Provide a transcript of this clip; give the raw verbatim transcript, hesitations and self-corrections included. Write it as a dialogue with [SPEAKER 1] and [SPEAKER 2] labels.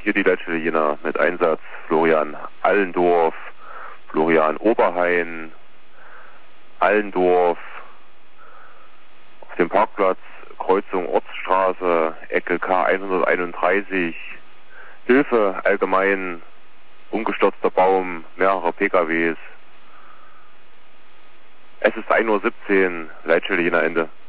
[SPEAKER 1] hier die Leitstelle Jena mit Einsatz Florian Allendorf, Florian Oberhain, Allendorf, auf dem Parkplatz, Kreuzung Ortsstraße, Ecke K hunderteinunddreißig, Hilfe allgemein, umgestürzter Baum, mehrere P K Ws. Es ist ein Uhr siebzehn, Leitstelle Jena Ende.